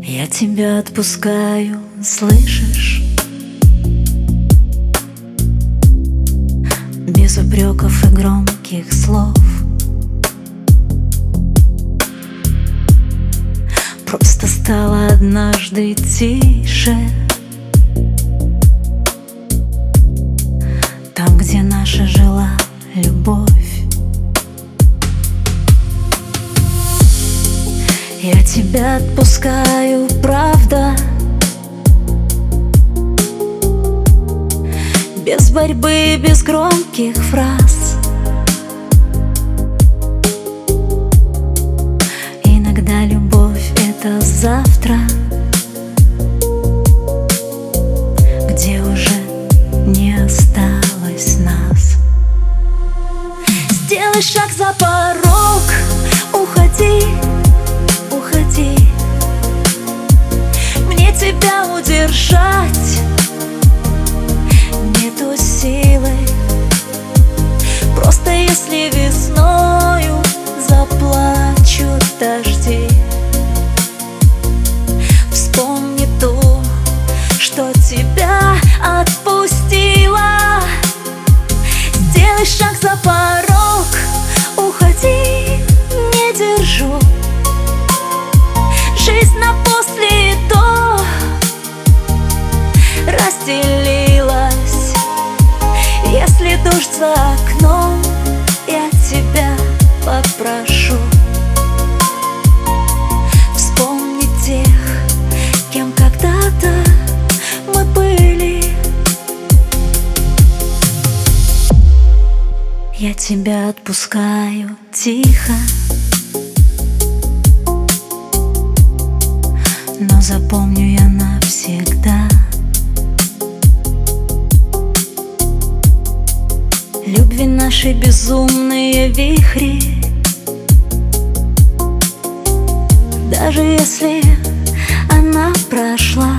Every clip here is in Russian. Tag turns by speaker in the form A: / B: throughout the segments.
A: Я тебя отпускаю, слышишь? Без упреков и громких слов. Просто стало однажды тише. Там, где наша жила любовь. Я тебя отпускаю, правда, без борьбы и без громких фраз. Иногда любовь — это завтра, где уже не осталось нас. Сделай шаг за порог, уходи. Уходи, мне тебя удержать нету силы. Просто если весною заплачут дожди, вспомни ту, что тебя отпустила. Сделай шаг за порог, уходи, не держу. Жизнь на после и до разделилась. Если дождь за окном, я тебя попрошу вспомни тех, кем когда-то мы были. Я тебя отпускаю тихо, но запомню я навсегда. Любви наши безумные вихри, даже если она прошла.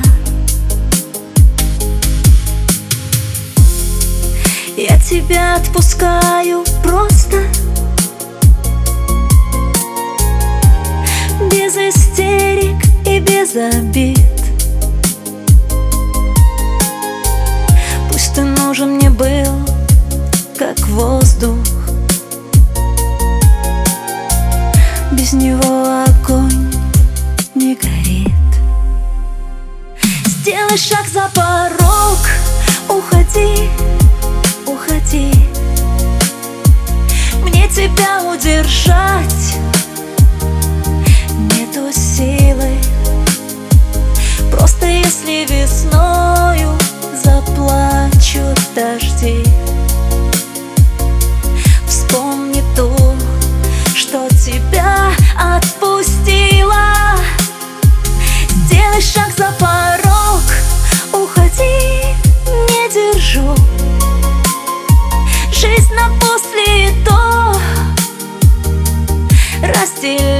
A: Я тебя отпускаю просто, без истерик и без обид. Пусть ты нужен мне был, как воздух, без него огонь не горит. Сделай шаг за порог, уходи, уходи, мне тебя удержать нету силы. Просто если весною заплачут дожди, вспомни ту, что тебя отпустила. Сделай шаг за порог, уходи, не держу. Жизнь на после и до разделилась.